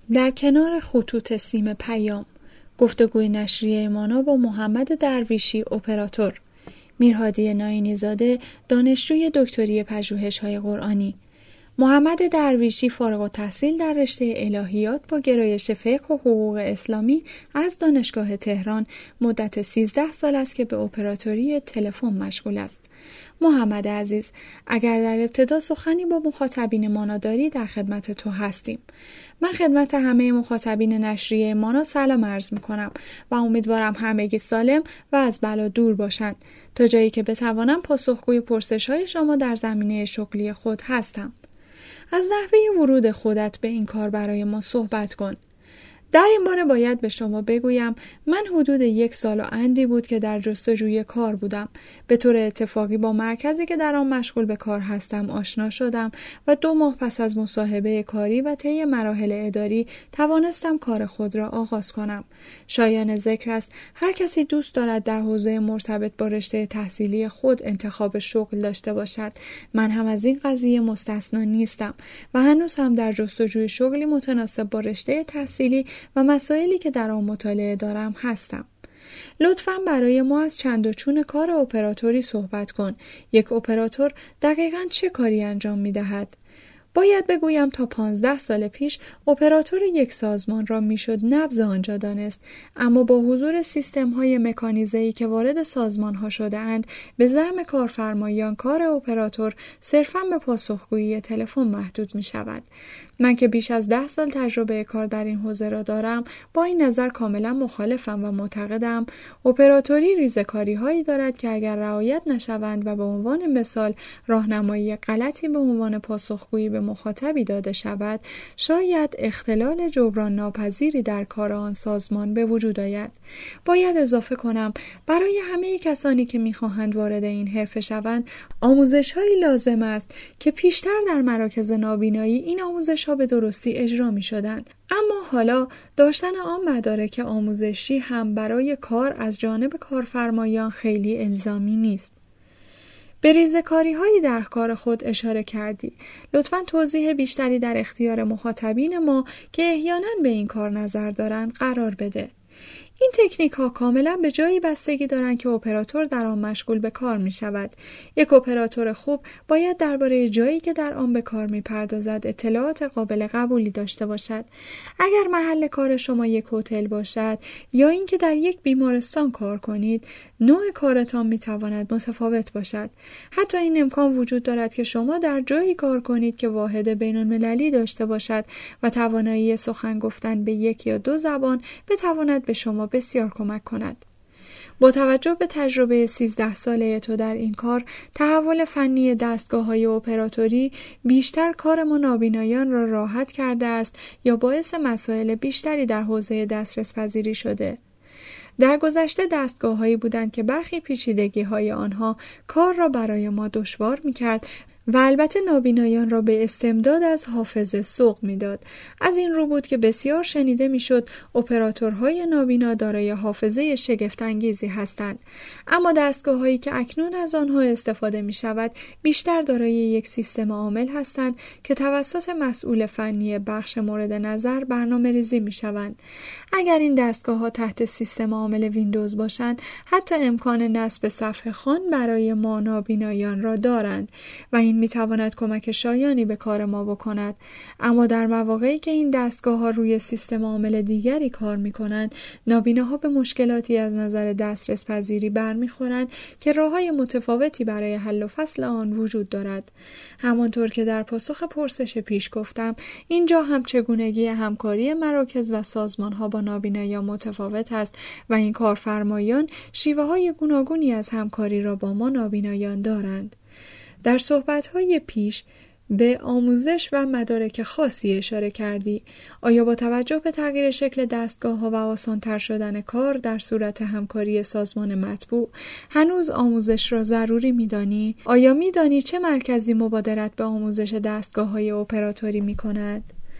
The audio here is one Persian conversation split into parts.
در کنار خطوط سیم پیام، گفتگوی نشریه مانا با محمد درویشی اپراتور، میرهادی ناینی زاده دانشجوی دکتری پژوهش‌های قرآنی، محمد درویشی فارغ التحصیل در رشته الهیات با گرایش فقه و حقوق اسلامی از دانشگاه تهران مدت 13 سال است که به اپراتوری تلفن مشغول است. محمد عزیز، اگر در ابتدا سخنی با مخاطبین مانا داری در خدمت تو هستیم. من خدمت همه مخاطبین نشریه مانا سلام عرض می‌کنم و امیدوارم همگی سالم و از بلا دور باشند تا جایی که بتوانم پاسخگوی پرسش‌های شما در زمینه شغلی خود هستم. از نحوه ورود خودت به این کار برای ما صحبت کن. در این باره باید به شما بگویم من حدود 1 سال و اندی بود که در جستجوی کار بودم. به طور اتفاقی با مرکزی که در آن مشغول به کار هستم آشنا شدم و 2 ماه پس از مصاحبه کاری و طی مراحل اداری توانستم کار خود را آغاز کنم. شایان ذکر است هر کسی دوست دارد در حوزه مرتبط با رشته تحصیلی خود انتخاب شغل داشته باشد. من هم از این قضیه مستثنا نیستم و هنوز هم در جستجوی شغلی متناسب با رشته تحصیلی و مسائلی که در آن مطالعه دارم هستم. لطفاً برای ما از چند و چون کار اپراتوری صحبت کن. یک اپراتور دقیقاً چه کاری انجام می دهد؟ باید بگویم تا 15 سال پیش اپراتور یک سازمان را میشد نبض آنجا دانست، اما با حضور سیستم‌های مکانیزه‌ای که وارد سازمان‌ها شده اند، به زعم کارفرمایان کار اپراتور صرفاً به پاسخگویی تلفن محدود می‌شود. من که بیش از 10 سال تجربه کار در این حوزه را دارم، با این نظر کاملا مخالفم و معتقدم اپراتوری ریزه‌کاری‌هایی دارد که اگر رعایت نشوند و به عنوان مثال راهنمایی غلطی به عنوان پاسخگویی به مخاطبی داده شود، شاید اختلال جبران ناپذیری در کار آن سازمان به وجود آید. باید اضافه کنم برای همه کسانی که می‌خواهند وارد این حرفه شوند، آموزش‌هایی لازم است که پیشتر در مراکز نابینایی این آموزش‌ها به درستی اجرا می‌شدند. اما حالا داشتن آن مدارک آموزشی هم برای کار از جانب کارفرمایان خیلی الزامی نیست. به ریزه‌کاری‌هایی در کار خود اشاره کردی. لطفاً توضیح بیشتری در اختیار مخاطبین ما که احیانا به این کار نظر دارند قرار بده. این تکنیک ها کاملا به جایی بستگی دارند که اپراتور در آن مشغول به کار می شود. یک اپراتور خوب باید درباره جایی که در آن به کار می پردازد اطلاعات قابل قبولی داشته باشد. اگر محل کار شما یک هتل باشد یا اینکه در یک بیمارستان کار کنید، نوع کارتان می تواند متفاوت باشد. حتی این امکان وجود دارد که شما در جایی کار کنید که واحد بین المللی داشته باشد و توانایی سخن گفتن به 1 یا 2 زبان بتواند به شما بسیار کمک کند. با توجه به تجربه 13 ساله تو در این کار، تحول فنی دستگاه‌های اپراتوری بیشتر کار ما نابینایان را راحت کرده است یا باعث مسائل بیشتری در حوزه دسترس پذیری شده؟ در گذشته دستگاه‌هایی بودند که برخی پیچیدگی‌های آنها کار را برای ما دشوار می‌کرد و البته نابینایان را به استمداد از حافظه سوق می‌داد. از این رو بود که بسیار شنیده می‌شد اپراتورهای نابینا دارای حافظه شگفت‌انگیزی هستند. اما دستگاه‌هایی که اکنون از آنها استفاده می‌شود بیشتر دارای یک سیستم عامل هستند که توسط مسئول فنی بخش مورد نظر برنامه‌ریزی می‌شوند. اگر این دستگاه‌ها تحت سیستم عامل ویندوز باشند، حتی امکان نصب صفحه خوان برای ما نابینایان را دارند و این میتواند کمک شایانی به کار ما بکند. اما در مواقعی که این دستگاه‌ها روی سیستم عامل دیگری کار می‌کنند، نابیناها به مشکلاتی از نظر دسترس پذیری برمیخورند که راه‌های متفاوتی برای حل و فصل آن وجود دارد. همانطور که در پاسخ پرسش پیش گفتم، اینجا هم چگونگی همکاری مراکز و سازمان‌ها با نابینایان متفاوت است و این کارفرمایان شیوه‌های گوناگونی از همکاری را با ما نابینایان دارند. در صحبت‌های پیش به آموزش و مدارک خاصی اشاره کردی. آیا با توجه به تغییر شکل دستگاه‌ها و آسان‌تر شدن کار در صورت همکاری سازمان مطبوع هنوز آموزش را ضروری می‌دانی؟ آیا می‌دانی چه مرکزی مبادرت به آموزش دستگاه‌های اپراتوری می‌کند؟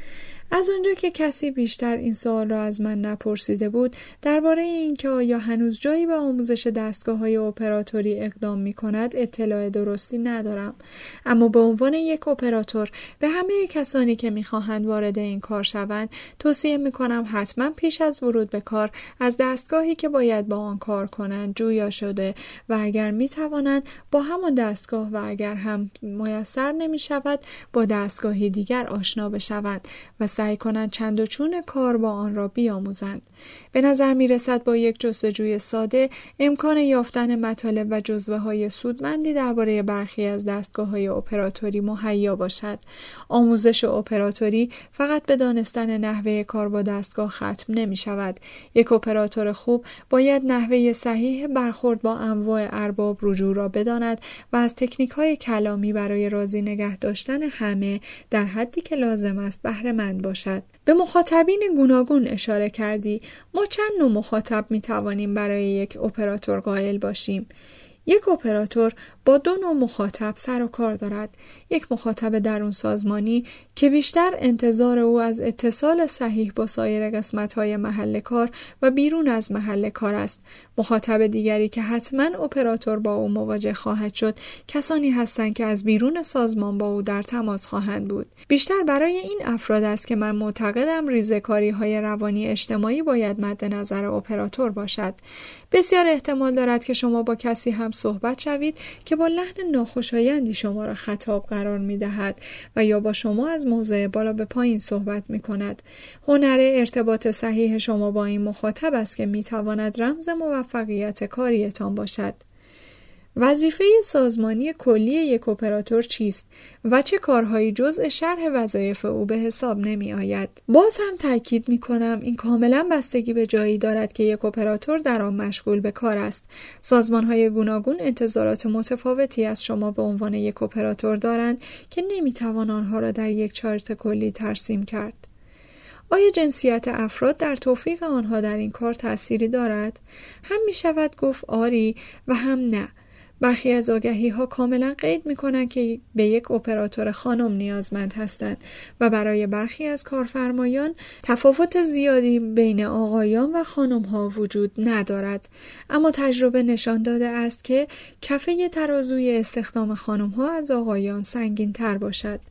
از آنجا که کسی بیشتر این سوال را از من نپرسیده بود درباره اینکه آیا هنوز جایی به آموزش دستگاه‌های اپراتوری اقدام می‌کند اطلاع درستی ندارم، اما به عنوان یک اپراتور به همه کسانی که می‌خواهند وارد این کار شوند توصیه می‌کنم حتما پیش از ورود به کار از دستگاهی که باید با آن کار کنند جویا شده و اگر می‌توانند با همان دستگاه و اگر هم میسر نمی‌شود با دستگاهی دیگر آشنا بشوند و سعی کنند چند و چون کار با آن را بیاموزند. به نظر می رسد با یک جستجوی ساده امکان یافتن مطالب و جزوه‌های سودمندی درباره برخی از دستگاه‌های اپراتوری مهیا باشد. آموزش اپراتوری فقط به دانستن نحوه کار با دستگاه ختم نمی شود. یک اپراتور خوب باید نحوه صحیح برخورد با انواع ارباب رجوع را بداند و از تکنیک‌های کلامی برای راضی نگه داشتن همه در حدی که لازم است بهره مند باشد. به مخاطبین گوناگون اشاره کردی. ما چند نوع مخاطب می توانیم برای یک اپراتور قائل باشیم؟ یک اپراتور با دو نوع مخاطب سر و کار دارد. یک مخاطب درون سازمانی که بیشتر انتظار او از اتصال صحیح با سایر قسمت‌های محل کار و بیرون از محل کار است. مخاطب دیگری که حتما اپراتور با او مواجه خواهد شد کسانی هستند که از بیرون سازمان با او در تماس خواهند بود. بیشتر برای این افراد است که من معتقدم ریزه‌کاری‌های روانی اجتماعی باید مد نظر اپراتور باشد. بسیار احتمال دارد که شما با کسی هم صحبت شوید که با لحن ناخوشایندی شما را خطاب قرار می‌دهد و یا با شما از موضع بالا به پایین صحبت می‌کند. هنر ارتباط صحیح شما با این مخاطب است که می‌تواند رمز موفقیت کاریتان باشد. وظیفه سازمانی کلی یک اپراتور چیست و چه کارهایی جزء شرح وظایف او به حساب نمی آید؟ باز هم تاکید می کنم این کاملا بستگی به جایی دارد که یک اپراتور در آن مشغول به کار است. سازمان‌های گوناگون انتظارات متفاوتی از شما به عنوان یک اپراتور دارند که نمی توان آنها را در یک چارت کلی ترسیم کرد. آیا جنسیت افراد در توفیق آنها در این کار تأثیری دارد؟ هم می شود گفت آری و هم نه. برخی از آگهی‌ها کاملا قید می‌کنند که به یک اپراتور خانم نیازمند هستند و برای برخی از کارفرمایان تفاوت زیادی بین آقایان و خانم‌ها وجود ندارد. اما تجربه نشان داده است که کفه ترازوی استخدام خانم‌ها از آقایان سنگین‌تر باشد.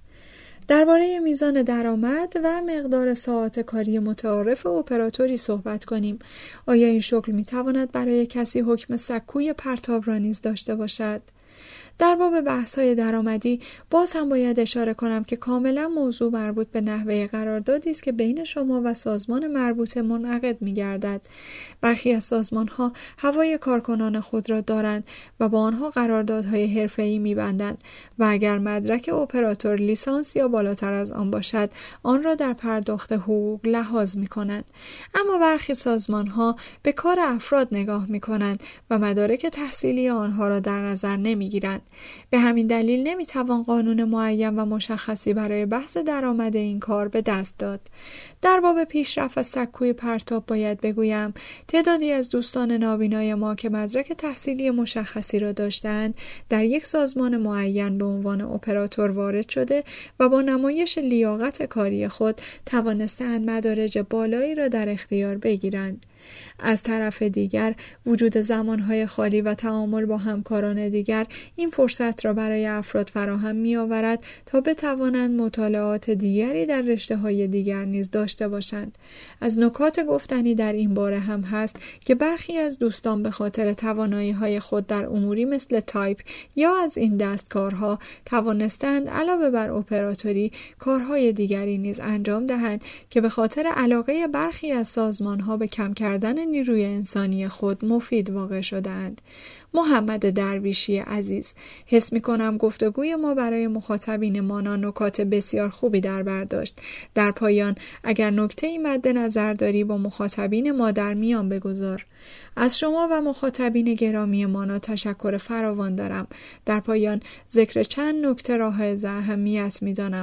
درباره میزان درآمد و مقدار ساعات کاری متعارف اپراتوری صحبت کنیم. آیا این شغل میتواند برای کسی حکم سکوی پرتاب را نیز داشته باشد؟ در باب بحث‌های درآمدی باز هم باید اشاره کنم که کاملا موضوع مربوط به نحوه قراردادی است که بین شما و سازمان مربوطه منعقد می‌گردد. برخی از سازمان‌ها هوای کارکنان خود را دارند و با آنها قراردادهای حرفه‌ای می‌بندند و اگر مدرک اپراتور لیسانس یا بالاتر از آن باشد آن را در پرداخت حقوق لحاظ می‌کنند. اما برخی سازمان‌ها به کار افراد نگاه می‌کنند و مدارک تحصیلی آنها را در نظر نمی‌گیرند. به همین دلیل نمیتوان قانون معین و مشخصی برای بحث درآمد این کار به دست داد. در باب پیشرفت از سکوی پرتاب باید بگویم تعدادی از دوستان نابینای ما که مدرک تحصیلی مشخصی را داشتند در یک سازمان معین به عنوان اپراتور وارد شده و با نمایش لیاقت کاری خود توانستند مدارج بالایی را در اختیار بگیرند. از طرف دیگر وجود زمانهای خالی و تعامل با همکاران دیگر این فرصت را برای افراد فراهم می آورد تا بتوانند مطالعات دیگری در رشته‌های دیگر نیز داشته باشند. از نکات گفتنی در این باره هم هست که برخی از دوستان به خاطر توانایی‌های خود در اموری مثل تایپ یا از این دستکارها توانستند علاوه بر اپراتوری کارهای دیگری نیز انجام دهند که به خاطر علاقه برخی از سازمان‌ها به کم کردن نیروی انسانی خود مفید واقع شده‌اند. محمد درویشی عزیز، حس می‌کنم گفتگوی ما برای مخاطبین مانا نکات بسیار خوبی در بر داشت. در پایان اگر نکته‌ای مد نظر داری با مخاطبین ما در میان بگذار. از شما و مخاطبین گرامی مانا تشکر فراوان دارم. در پایان ذکر چند نکته را حائز اهمیت می‌دانم.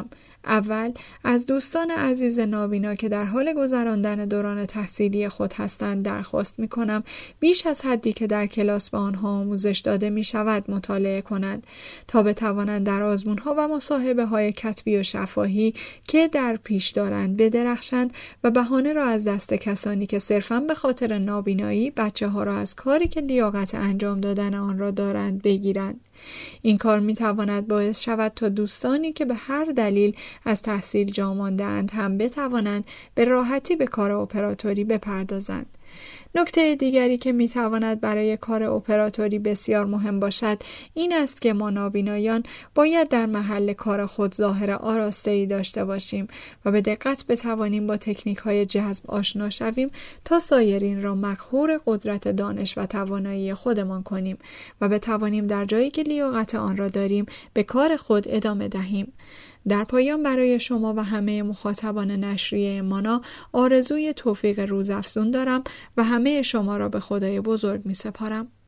اول از دوستان عزیز نابینا که در حال گذراندن دوران تحصیلی خود هستند درخواست می‌کنم بیش از حدی که در کلاس به آنها آموزش داده می‌شود مطالعه کنند تا بتوانند در آزمون‌ها و مصاحبه‌های کتبی و شفاهی که در پیش دارند بدرخشند و بهانه را از دست کسانی که صرفاً به خاطر نابینایی بچه‌ها را از کاری که لیاقت انجام دادن آن را دارند بگیرند. این کار می‌تواند باعث شود تا دوستانی که به هر دلیل از تحصیل جا مانده‌اند هم بتوانند به راحتی به کار اپراتوری بپردازند. نکته دیگری که میتواند برای کار اپراتوری بسیار مهم باشد این است که ما نابینایان باید در محل کار خود ظاهر آراسته‌ای داشته باشیم و به دقت بتوانیم با تکنیک‌های جذب آشنا شویم تا سایرین را مقهور قدرت دانش و توانایی خودمان کنیم و بتوانیم در جایی که لیاقت آن را داریم به کار خود ادامه دهیم. در پایان برای شما و همه مخاطبان نشریه مانا آرزوی توفیق روزافزون دارم و همه شما را به خدای بزرگ می سپارم.